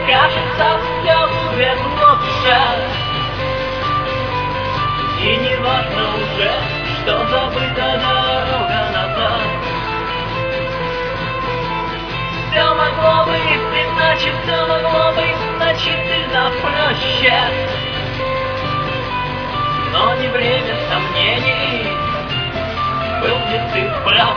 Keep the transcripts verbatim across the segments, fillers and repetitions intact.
кажется, все будет лучше. И не важно уже, что забыта дорога назад. Все могло быть иначе, все могло быть значительно проще. Но не время сомнений, был ли ты прав.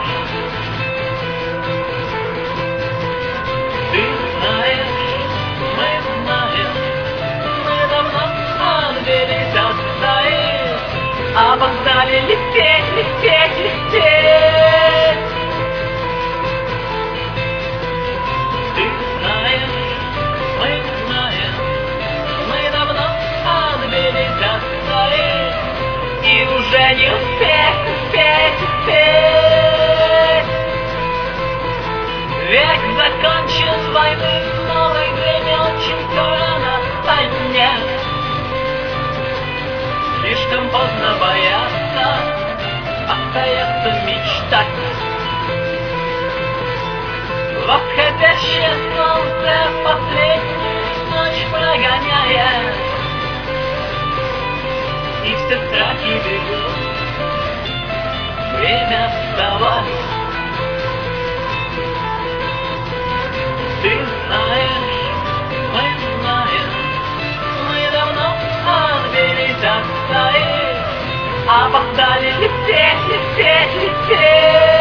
Ты знаешь, мы знаем, мы давно отбились от стаи, опоздали лететь, лететь, лететь. Ты знаешь, мы знаем, мы давно отбились от стаи, и уже не успеть, успеть, успеть. Век закончен, войны в новой время очень рано понять. Слишком поздно бояться, остается мечтать. Восходящее солнце последнюю ночь прогоняет, и все страхи бегут, время вставать. Ты знаешь, мы знаем, мы давно отбились от стаи, опоздали лететь, лететь, лететь.